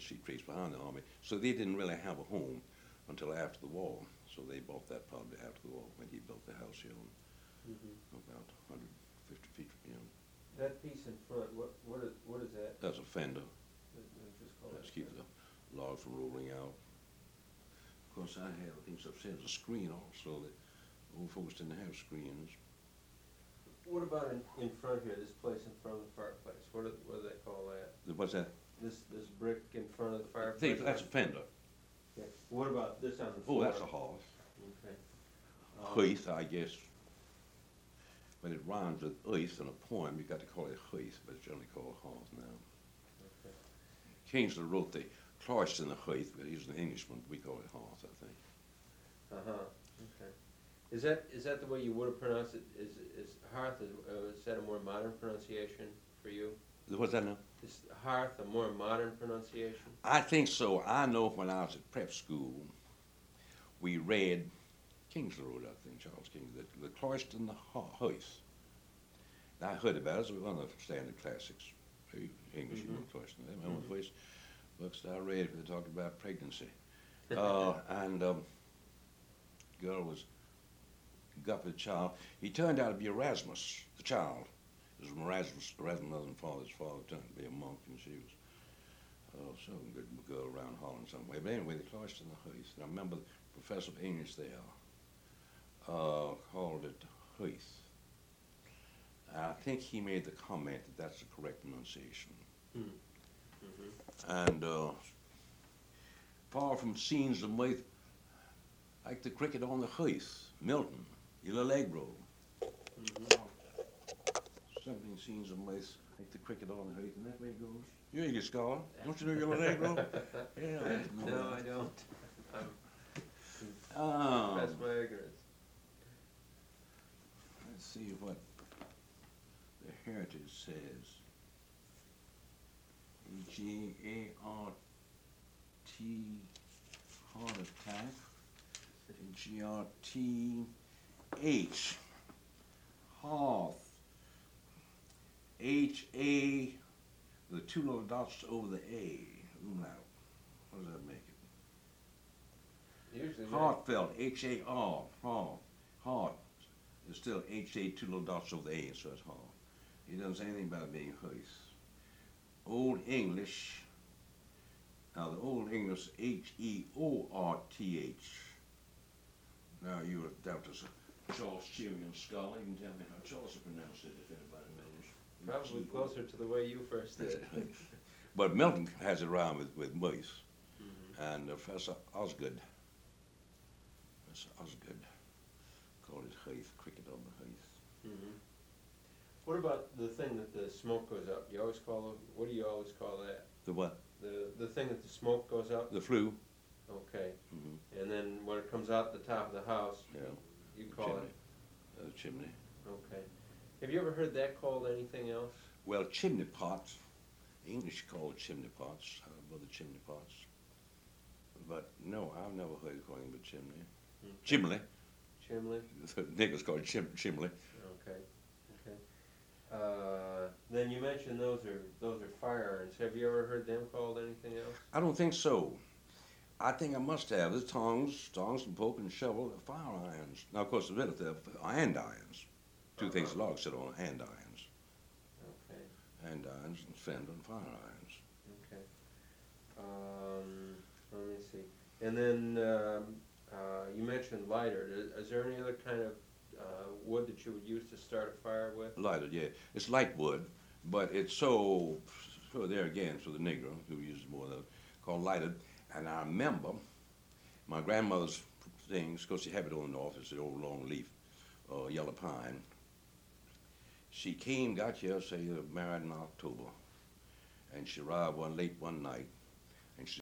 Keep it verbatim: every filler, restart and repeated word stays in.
Street troops behind the army. So they didn't really have a home until after the war. So they bought that probably after the war when he built the house here on Mm-hmm. about one hundred fifty feet from here. That piece in front, what, what is, what is that? That's a fender. Let- let me just call That's it keep the log from rolling out. Of course, I have things upstairs, a screen also that old folks didn't have screens. What about in, in front here, this place in front of the fireplace? What do, what do they call that? What's that? This, this brick in front of the I fireplace? think that's a fender. Yeah. What about this on the Oh, floor? that's a hearth. Okay. Um, Hearth, I guess. When it rhymes with hearth in a poem, you got to call it hearth, but it's generally called hearth now. Okay. Kingsley wrote the cloister in the hearth, but he's an Englishman. We call it hearth, I think. Uh-huh, okay. Is that, is that the way you would have pronounced it? Is, is hearth, is, uh, is that a more modern pronunciation for you? What's that now? Is hearth a more modern pronunciation? I think so. I know when I was at prep school, we read Kingsley wrote, I think, Charles Kingsley, the, the cloister and the hearth. I heard about it. It was one of the standard classics. English Mhm. mm-hmm. cloister. That's one of the first books that I read. They talked about pregnancy. uh, and um, girl was got with the child. He turned out to be Erasmus, the child. It was Erasmus, Erasmus' mother and father's father turned to be a monk, and she was uh, some good girl around Holland somewhere. But anyway, the cloister and the hearth. And I remember the professor of English there uh, called it hearth. I think he made the comment that that's the correct pronunciation. Mm. Mm-hmm. And uh, far from scenes of mirth, like the cricket on the hearth, Milton, Il Allegro. Mm-hmm. Something scenes of mirth, like the cricket on the hearth, and that way it goes. You're English scholar, don't you know Il Allegro? Yeah, I know No, that. I don't. I'm Um, That's my ignorance. let's see what the Heritage says. G A R T, heart attack. G R T H, hearth. H A, the two little dots over the A, umlaut. What does that make it? Usually. Heartfelt, H A R, heart. Heart is still H A, two little dots over the A, so it's heart. He doesn't say anything about it being hearth. Old English, now the Old English, H E O R T H. Now you are doubtless a Charles Chilean scholar. You can tell me how Charles pronounced it if anybody knows. Probably closer to the way you first did. But Milton has it around with, with mirth. Mm-hmm. And uh, Professor Osgood, Professor Osgood called it hearth, cricket on the hearth. Mm-hmm. What about the thing that the smoke goes up? You always call it, what do you always call that? The what? The the thing that the smoke goes up? The flue. Okay. Mm-hmm. And then when it comes out the top of the house, Yeah. you call chimney. it? Uh, chimney. Okay. Have you ever heard that called anything else? Well, chimney pots, English called chimney pots, uh, other chimney pots. But no, I've never heard it called but chimney. Okay. Chimney. Chimney? The niggas call it chim chimney. Okay. Okay. Uh, then you mentioned those are those are fire irons. Have you ever heard them called anything else? I don't think so. I think I must have. The tongs, tongs and poke and shovel, fire irons. Now, of course, the middle there, hand irons. Two Uh-huh. things the log sit on, hand irons. Okay. Hand irons and fender and fire irons. Okay. Um, let me see. And then um, uh, you mentioned lighter. Is, is there any other kind of uh, wood that you would use to start a fire with? Lighted, yeah. It's light wood, but it's so, so there again, for the Negro, who uses more of those, called lighted. And I remember my grandmother's things, because she had it on the north, it's the old long leaf, uh, yellow pine. She came, got here, say, uh, married in October. And she arrived one late one night